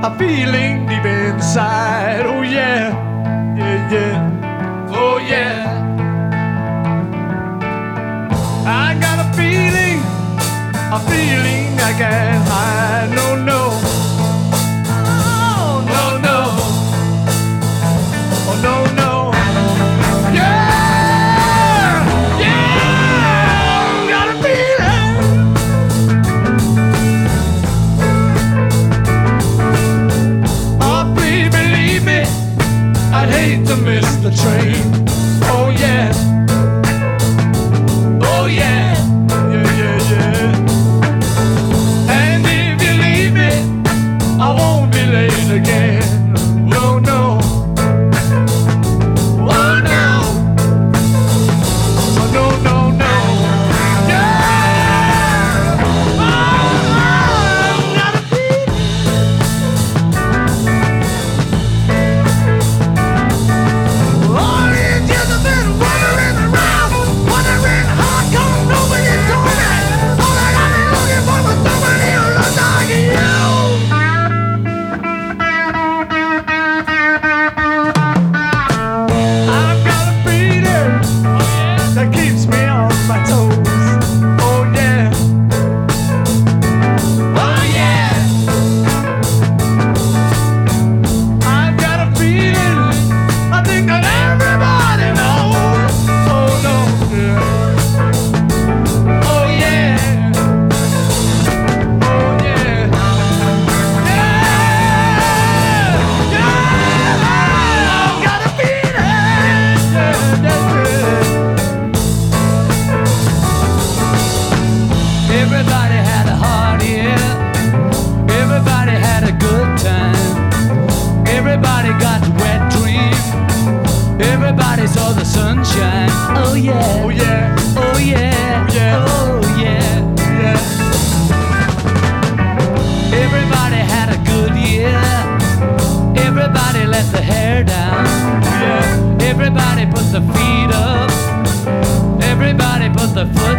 a feeling deep inside. Oh yeah, yeah, yeah, oh yeah. I got a feeling I can't hide. No, no, oh no, no, oh no, no. Yeah, yeah, got a feeling. Oh, please believe me, I'd hate to miss the train. Oh yeah, oh yeah, yeah, yeah, yeah. And if you leave me, I won't be late again. No, no, oh no, oh no, no, no. Yeah, oh, got a feeling. All these years I've been wandering around, wondering how come nobody told me. All that I've been looking for was somebody who looks like you. I've got a feeling that keeps me on my toes. Oh yeah, oh yeah. I've got a feeling, I think that everybody knows. Oh no, yeah. Oh yeah, oh yeah, yeah, yeah. I've got a feeling, yeah, yeah, yeah. Everybody had a hard year. Everybody had a good time. Everybody got wet dreams. Everybody saw the sunshine. Oh yeah, oh yeah, oh yeah, oh yeah, yeah. Everybody had a good year. Everybody let the hair down. Yeah. Everybody put the feet up. Everybody put the foot